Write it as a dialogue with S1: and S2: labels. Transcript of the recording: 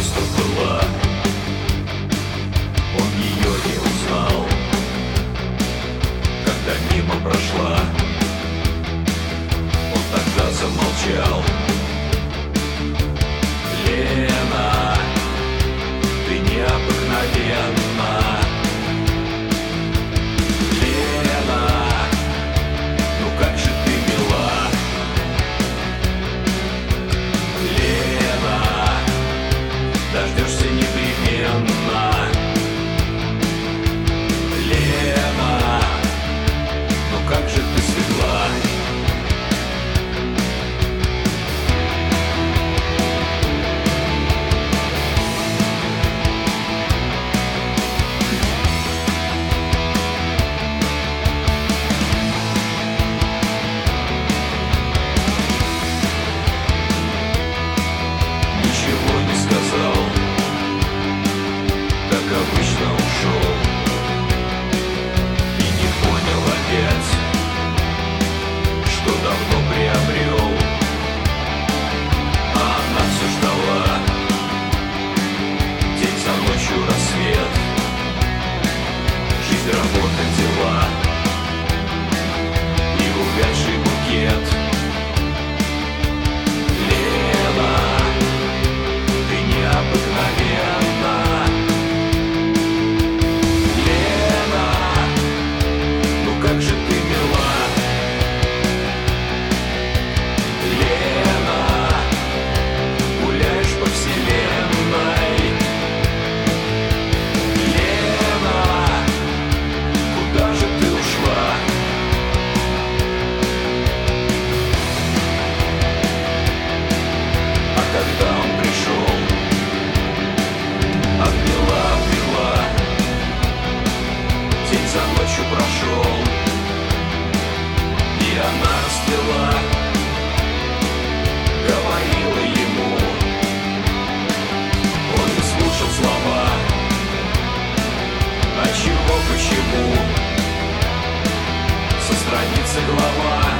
S1: просто была. Он ее не узнал, когда мимо прошла. Он тогда замолчал. Лена, ты необыкновенна. Лена, ну как же ты мила. Лена, дождешься непременно. Лена, ну как же ты светла. Ничего не сказал, как обычно ушел. И не понял опять, что давно приобрел. А она все ждала, день за ночью рассвет. Жизнь, работа, дела и увядший букет. Лена, ты необыкновенна. Лена, ну как же ты мила. Лена, гуляешь по вселенной. Лена, куда же ты ушла? А когда он пришел, обняла, день за ночью прошел. И она расцвела, говорила ему. Он не слушал слова. А чего, почему? Со страницы глава.